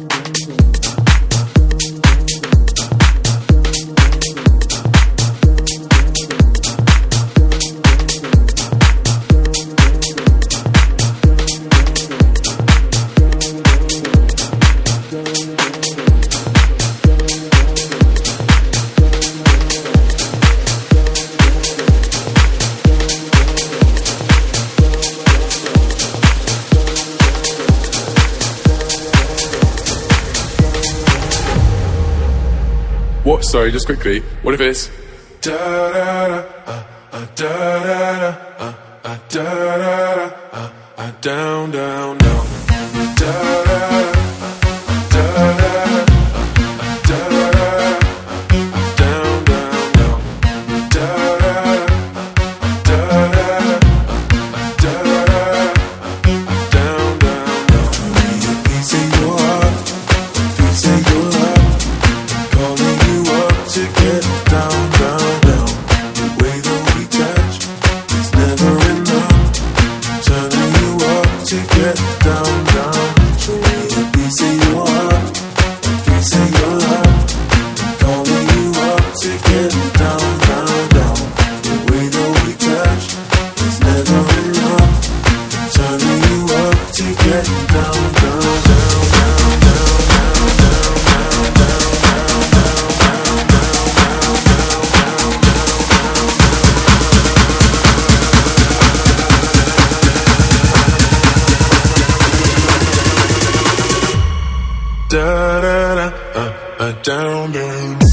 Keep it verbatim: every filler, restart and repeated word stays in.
What? Sorry, just quickly. What if it's da da da uh, uh, da da da uh, uh, da da da uh, uh, down down down da da da uh, da da da uh, da da da uh, down down down da da da da da uh, da da da down down down. Peace in your heart, peace in your heart, calling you up to get down, down, down. The way that we touch is never enough. Turning you up to get down, down. Show me a piece of your heart, a piece of your heart. Calling you up to get down, down, down. The way that we touch is never enough. Turning you up to get down, down, down, down, down, down, down, down, down, down, down. Da da da, uh, uh, down, down.